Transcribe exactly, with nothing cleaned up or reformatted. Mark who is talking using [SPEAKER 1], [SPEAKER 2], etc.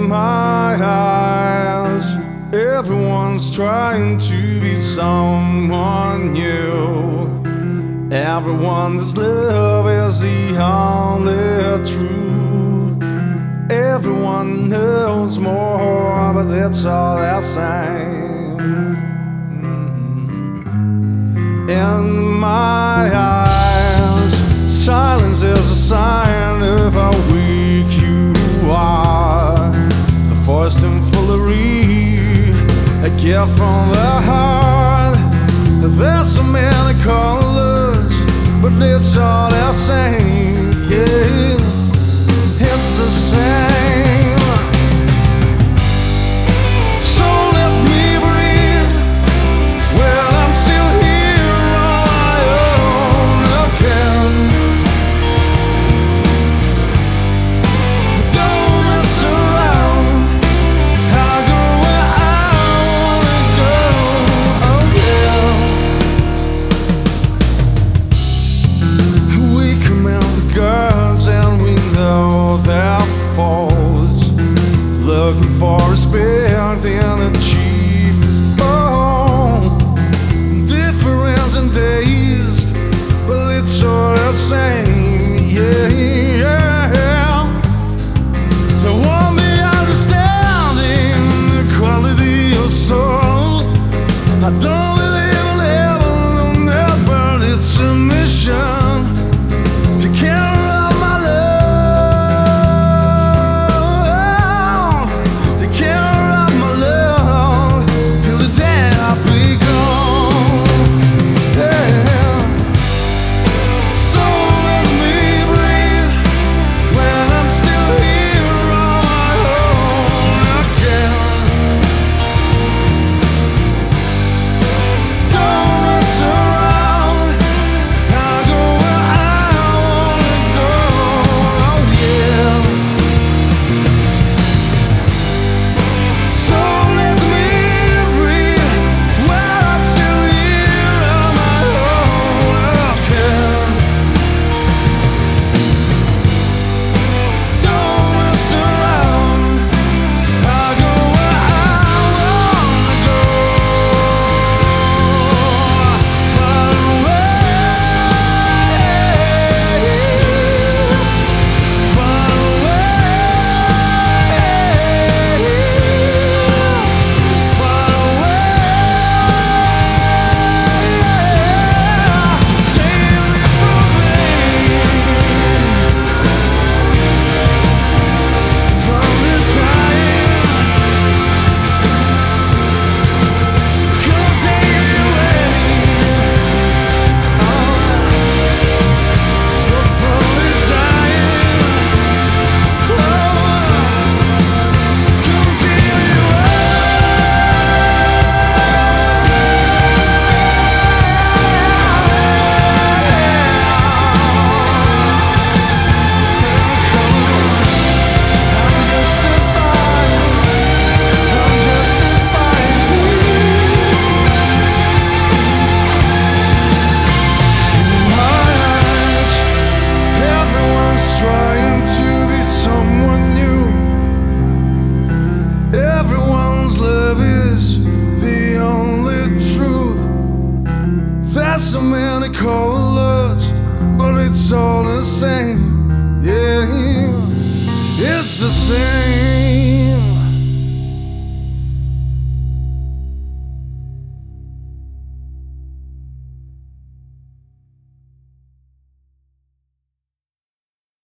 [SPEAKER 1] my eyes, everyone's trying to be someone new. Everyone's love is the only truth. Everyone knows more, but it's all the same. Mm-hmm. In my eyes, silence is a sign of how weak you are. The forced tomfoolery, a gift from the heart. There's so many colors, but it's all the same. Yeah, it's the same. So let me breathe while I'm still here on my own again. Don't mess around, I'll go where I wanna go. Oh yeah. We command the gods and we know their faults, looking for respect in the cheapest form. Difference in taste, but it's all the same. Yeah, yeah. There won't be understanding the quality of soul. I don't believe in heaven on earth, but it's a mission to carry out my love, to carry out my love till the day I be gone. Yeah. So let me breathe when I'm still here on my own again. Don't mess around, I'll go where I wanna go. Oh yeah. So let me breathe while I'm still here on my own again. Don't mess around, I'll go where I wanna go. Far away, far away, far away. Save me from pain, from this dying. Come take me away, from this dying. Come take me I'm justifying, I'm justifying in my eyes, everyone's trying to be someone new. Everyone's love is the only truth. There's so many colors, but it's all the same. Yeah, it's the same.